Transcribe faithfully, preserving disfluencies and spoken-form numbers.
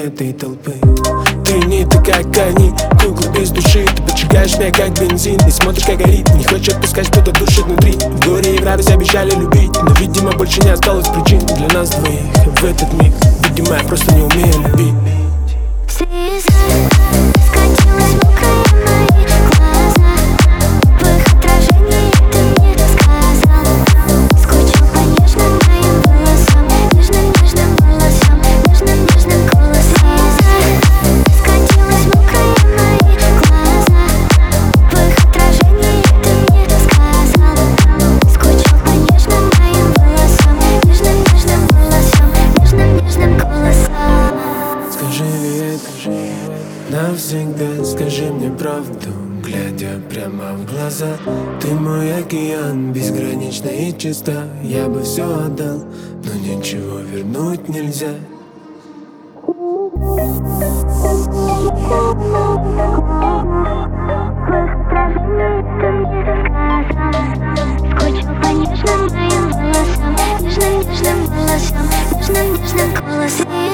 этой толпы. Ты не такая, как они, кукла без души. Ты поджигаешь меня, как бензин, и смотришь, как горит. Не хочешь отпускать, что-то душит внутри. В горе и в радость обещали любить, но, видимо, больше не осталось причин для нас двоих в этот миг. Видимо, я просто не умею любить. Слеза скатилась мокрые мои глаза. В их отражении ты мне сказал. Скучал по нежным моим волосам, нежным-нежным волосам, нежным-нежным голосом. Слеза скатилась мокрые мои глаза. В их отражении ты мне сказал. Скучал по нежным моим волосам, нежным-нежным волосам, нежным-нежным голосом. Скажи это навсегда, скажи мне правду, глядя прямо в глаза. Ты мой океан, безгранична и чиста. Я бы все отдал, но ничего вернуть нельзя. Скучал по нежным моим волосам, нежным-нежным волосам, нежным-нежным голосом.